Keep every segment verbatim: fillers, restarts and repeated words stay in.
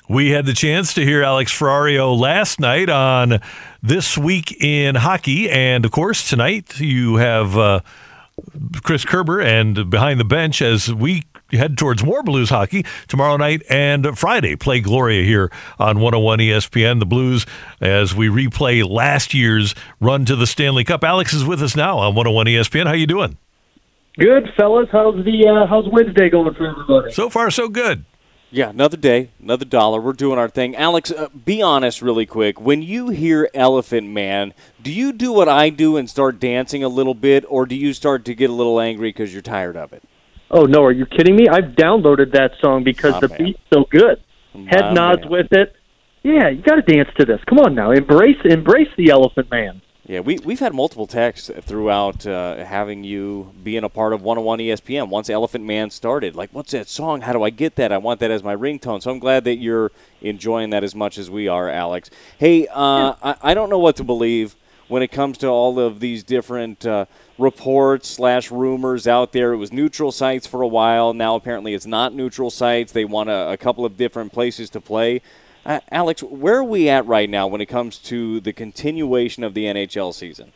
We had the chance to hear Alex Ferrario last night on This Week in Hockey. And, of course, tonight you have uh, Chris Kerber and Behind the Bench as we head towards more Blues hockey tomorrow night and Friday. Play Gloria here on one oh one E S P N. The Blues as we replay last year's run to the Stanley Cup. Alex is with us now on one oh one E S P N. How you doing? Good, fellas. How's the uh, how's Wednesday going for everybody? So far, so good. Yeah, another day, another dollar. We're doing our thing. Alex, uh, be honest really quick. When you hear Elephant Man, do you do what I do and start dancing a little bit, or do you start to get a little angry because you're tired of it? Oh, no, are you kidding me? I've downloaded that song because My the man. beat's so good. My Head nods man. with it. Yeah, you got to dance to this. Come on now. Embrace embrace the Elephant Man. Yeah, we, we've had multiple texts throughout uh, having you being a part of one oh one E S P N once Elephant Man started. Like, what's that song? How do I get that? I want that as my ringtone. So I'm glad that you're enjoying that as much as we are, Alex. Hey, uh, I, I don't know what to believe when it comes to all of these different uh, reports slash rumors out there. It was neutral sites for a while. Now apparently it's not neutral sites. They want a, a couple of different places to play. Uh, Alex, where are we at right now when it comes to the continuation of the N H L season?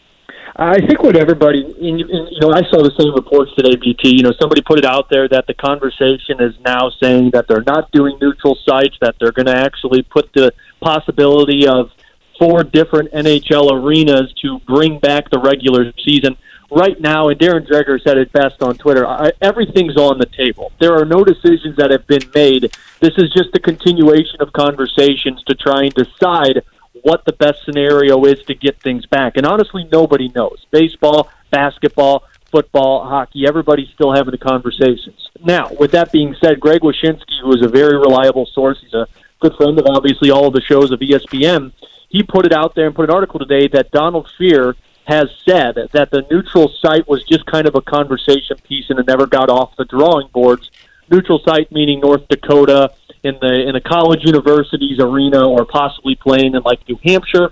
I think what everybody, in, in, you know, I saw the same reports today, B T. You know, somebody put it out there that the conversation is now saying that they're not doing neutral sites, that they're going to actually put the possibility of four different N H L arenas to bring back the regular season. Right now, and Darren Dreger said it best on Twitter, I, everything's on the table. There are no decisions that have been made. This is just a continuation of conversations to try and decide what the best scenario is to get things back. And honestly, nobody knows. Baseball, basketball, football, hockey, everybody's still having the conversations. Now, with that being said, Greg Wyshynski, who is a very reliable source, he's a good friend of obviously all of the shows of E S P N, he put it out there and put an article today that Donald Fehr has said that the neutral site was just kind of a conversation piece and it never got off the drawing boards. Neutral site meaning North Dakota in the in a college university's arena or possibly playing in like New Hampshire.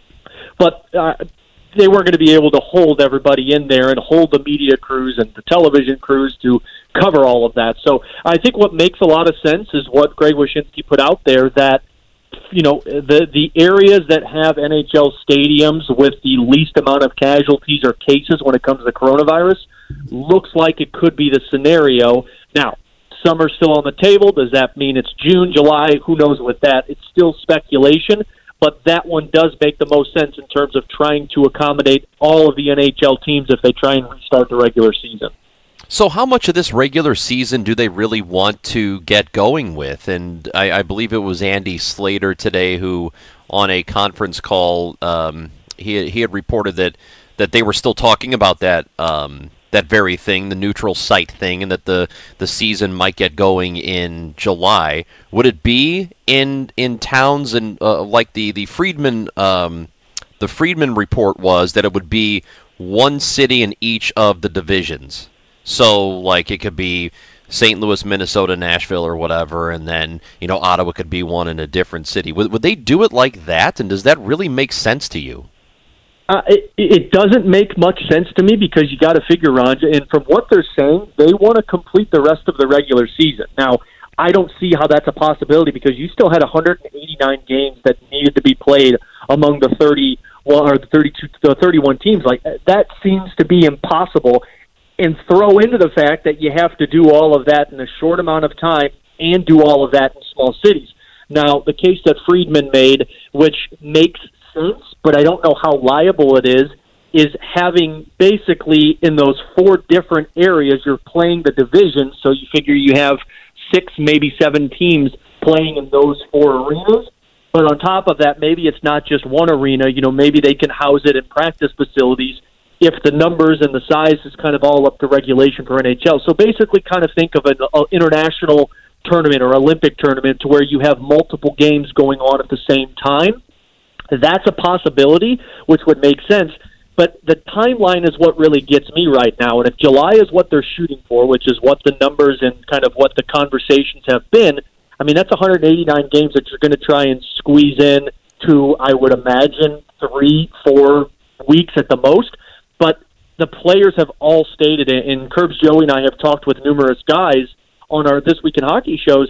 But uh, they weren't going to be able to hold everybody in there and hold the media crews and the television crews to cover all of that. So I think what makes a lot of sense is what Greg Wyshynski put out there, that you know, the the areas that have N H L stadiums with the least amount of casualties or cases when it comes to the coronavirus looks like it could be the scenario. Now, some are still on the table. Does that mean it's June, July? Who knows with that? It's still speculation, but that one does make the most sense in terms of trying to accommodate all of the N H L teams if they try and restart the regular season. So how much of this regular season do they really want to get going with? And I, I believe it was Andy Slater today who, on a conference call, um, he he had reported that, that they were still talking about that um, that very thing, the neutral site thing, and that the, the season might get going in July. Would it be in in towns and uh, like the the Friedman um, the Friedman report was that it would be one city in each of the divisions? So, like, it could be Saint Louis, Minnesota, Nashville, or whatever, and then, you know, Ottawa could be one in a different city. Would, would they do it like that, and does that really make sense to you? Uh, it, it doesn't make much sense to me because you got to figure, Ron, and from what they're saying, they want to complete the rest of the regular season. Now, I don't see how that's a possibility because you still had one hundred eighty-nine games that needed to be played among the thirty, well, or the thirty-two, the thirty-one teams. Like, that seems to be impossible. And throw into the fact that you have to do all of that in a short amount of time and do all of that in small cities. Now, the case that Friedman made, which makes sense, but I don't know how liable it is, is having basically in those four different areas, you're playing the division, so you figure you have six, maybe seven teams playing in those four arenas. But on top of that, maybe it's not just one arena. You know, maybe they can house it in practice facilities if the numbers and the size is kind of all up to regulation for N H L. So basically kind of think of an uh, international tournament or Olympic tournament to where you have multiple games going on at the same time. That's a possibility, which would make sense. But the timeline is what really gets me right now. And if July is what they're shooting for, which is what the numbers and kind of what the conversations have been, I mean, that's one hundred eighty-nine games that you're going to try and squeeze in to, I would imagine, three, four weeks at the most. But the players have all stated it, and Curbs Joey and I have talked with numerous guys on our This Week in Hockey shows.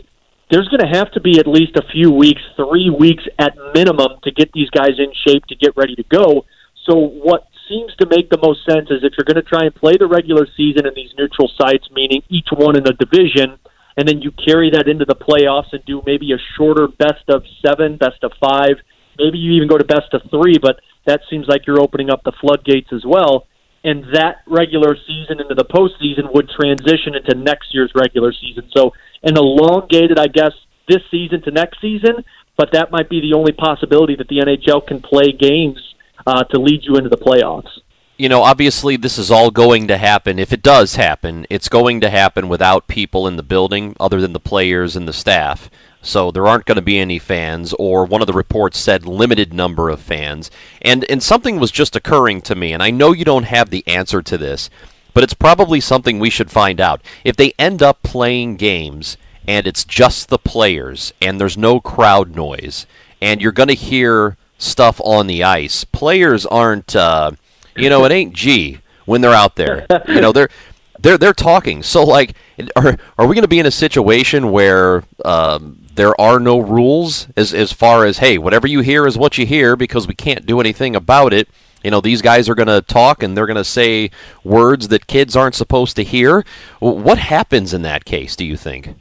there's going to have to be at least a few weeks, three weeks at minimum, to get these guys in shape to get ready to go. So what seems to make the most sense is if you're going to try and play the regular season in these neutral sites, meaning each one in the division, and then you carry that into the playoffs and do maybe a shorter best of seven, best of five, maybe you even go to best of three, but that seems like you're opening up the floodgates as well. And that regular season into the postseason would transition into next year's regular season. So an elongated, I guess, this season to next season, but that might be the only possibility that the N H L can play games uh, to lead you into the playoffs. You know, obviously this is all going to happen. If it does happen, it's going to happen without people in the building other than the players and the staff. So there aren't going to be any fans, or one of the reports said limited number of fans. And and something was just occurring to me, and I know you don't have the answer to this, but it's probably something we should find out. If they end up playing games and it's just the players and there's no crowd noise and you're going to hear stuff on the ice, players aren't, uh, you know, it ain't G when they're out there. You know, they're they're they're talking. So, like, are are we going to be in a situation where um, there are no rules as as far as, hey, whatever you hear is what you hear because we can't do anything about it? You know, these guys are going to talk and they're going to say words that kids aren't supposed to hear. What happens in that case, do you think?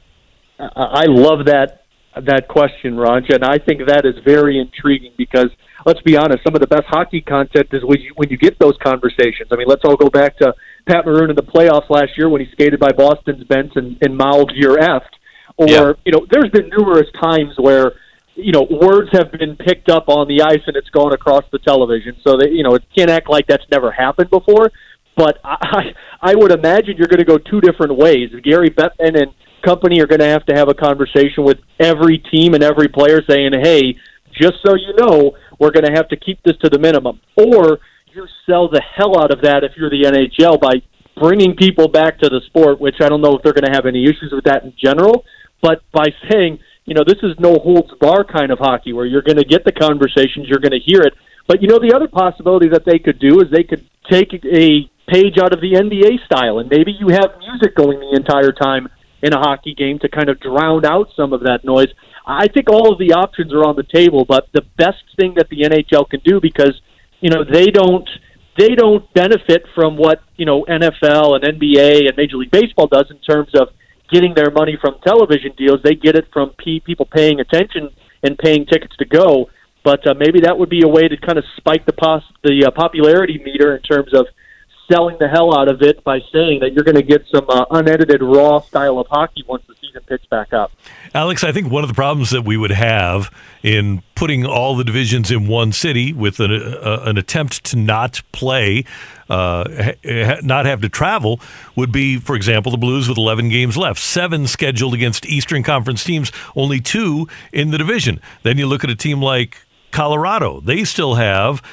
I love that that question, Raj, and I think that is very intriguing because, let's be honest, some of the best hockey content is when you, when you get those conversations. I mean, let's all go back to Pat Maroon in the playoffs last year when he skated by Boston's bench and, and mouthed "you're effed." Or, yeah. you know, there's been numerous times where, you know, words have been picked up on the ice and it's gone across the television. So, that, you know, it can't act like that's never happened before. But I, I would imagine you're going to go two different ways. Gary Bettman and company are going to have to have a conversation with every team and every player saying, hey, just so you know, we're going to have to keep this to the minimum. Or you sell the hell out of that if you're the N H L by bringing people back to the sport, which I don't know if they're going to have any issues with that in general, but by saying, you know, this is no holds bar kind of hockey where you're going to get the conversations, you're going to hear it. But, you know, the other possibility that they could do is they could take a page out of the N B A style, and maybe you have music going the entire time in a hockey game to kind of drown out some of that noise. I think all of the options are on the table, but the best thing that the N H L can do, because, you know, they don't they don't benefit from what, you know, N F L and N B A and Major League Baseball does in terms of getting their money from television deals. They get it from p- people paying attention and paying tickets to go. But uh, maybe that would be a way to kind of spike the pos- the uh, popularity meter in terms of selling the hell out of it by saying that you're going to get some uh, unedited, raw style of hockey once the season picks back up. Alex, I think one of the problems that we would have in putting all the divisions in one city with an, uh, an attempt to not play, uh, ha- not have to travel, would be, for example, the Blues with eleven games left, seven scheduled against Eastern Conference teams, only two in the division. Then you look at a team like Colorado. They still have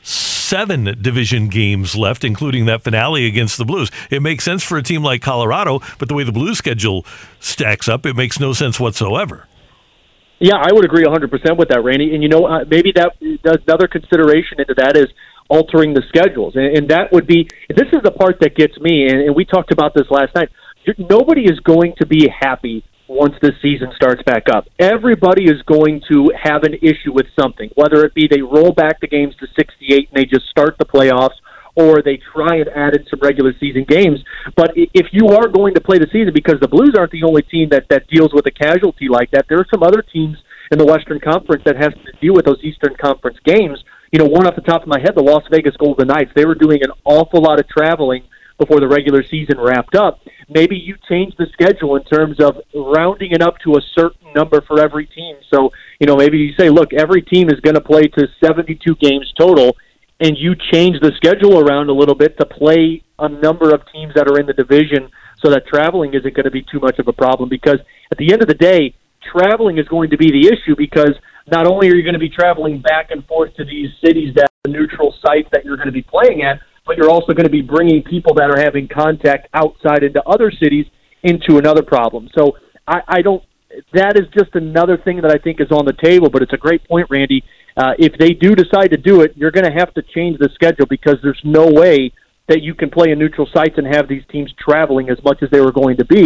seven division games left, including that finale against the Blues. It makes sense for a team like Colorado, but the way the Blues schedule stacks up, it makes no sense whatsoever. Yeah, I would agree one hundred percent with that, Randy. And, you know, uh, maybe that another consideration into that is altering the schedules. And, and that would be, this is the part that gets me, and, and we talked about this last night. Nobody is going to be happy once this season starts back up. Everybody is going to have an issue with something, whether it be they roll back the games to sixty-eight and they just start the playoffs, or they try and add in some regular season games. But if you are going to play the season, because the Blues aren't the only team that, that deals with a casualty like that, there are some other teams in the Western Conference that has to deal with those Eastern Conference games. You know, one off the top of my head, the Las Vegas Golden Knights, they were doing an awful lot of traveling before the regular season wrapped up. Maybe you change the schedule in terms of rounding it up to a certain number for every team. So, you know, maybe you say, look, every team is going to play to seventy-two games total, and you change the schedule around a little bit to play a number of teams that are in the division so that traveling isn't going to be too much of a problem. Because at the end of the day, traveling is going to be the issue, because not only are you going to be traveling back and forth to these cities that are neutral sites that you're going to be playing at, but you're also going to be bringing people that are having contact outside into other cities into another problem. So I, I don't, that is just another thing that I think is on the table, but it's a great point, Randy. Uh, if they do decide to do it, you're going to have to change the schedule, because there's no way that you can play in neutral sites and have these teams traveling as much as they were going to be.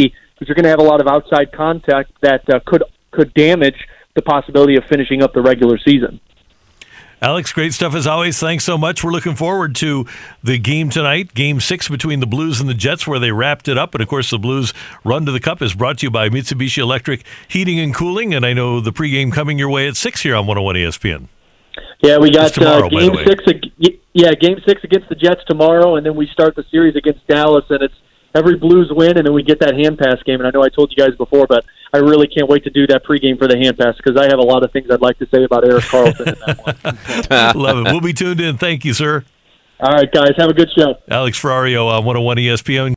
because you're going to have a lot of outside contact that uh, could could damage the possibility of finishing up the regular season. Alex, great stuff as always. Thanks so much. We're looking forward to the game tonight, Game six between the Blues and the Jets, where they wrapped it up. And, of course, the Blues' run to the Cup is brought to you by Mitsubishi Electric Heating and Cooling. And I know the pregame coming your way at six here on one oh one E S P N. Yeah, we got tomorrow, uh, Game six. Yeah, Game six against the Jets tomorrow, and then we start the series against Dallas, and it's every Blues win, and then we get that hand pass game. And I know I told you guys before, but I really can't wait to do that pregame for the hand pass because I have a lot of things I'd like to say about Erik Karlsson in that one. Love it. We'll be tuned in. Thank you, sir. All right, guys. Have a good show. Alex Ferrario on one oh one E S P N.